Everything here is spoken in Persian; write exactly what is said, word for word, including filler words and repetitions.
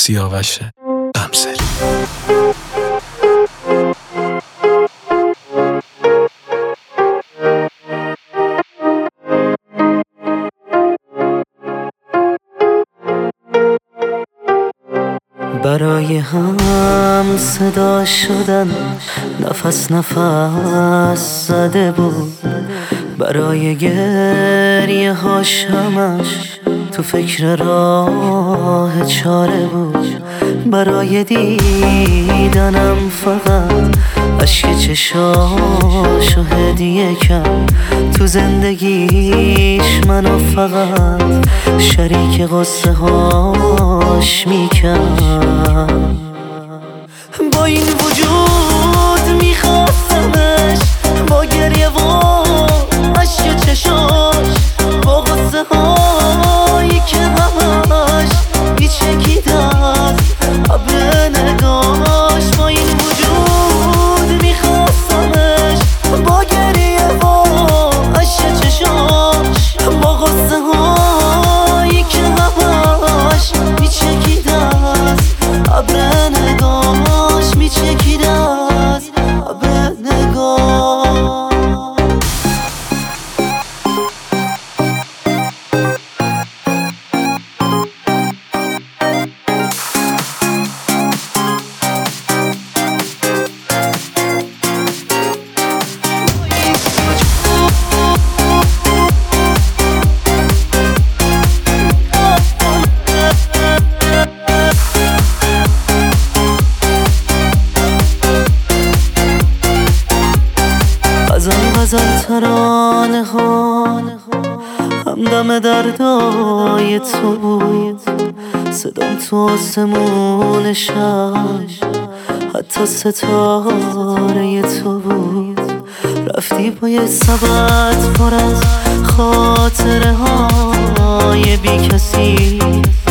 سیاوش قمصری. برای هم صدا شدن نفس نفس زده بود، برای گریه هاش همش تو فکر راه چاره بود، برای دیدنم فقط اشک چشاشو هدیه کرد، تو زندگیش منو فقط شریک قصه هاش میکرد. با این وجود میخواستمش، با گریه و اشک چشاش، با قصه هایی که همش میچکید از ابر نگاش. با این وجود میخواستمش، با گریه و اشک چشاش، با قصه هایی که همش میچکید از ابر نگاش، میچکید از ابر نگاش. غزل غزل ترانه ها همدم دردای تو بود، صدام تو آسمون شب حتی ستاره تو بود. رفتی با یه سبد پر از خاطره های بی کسی،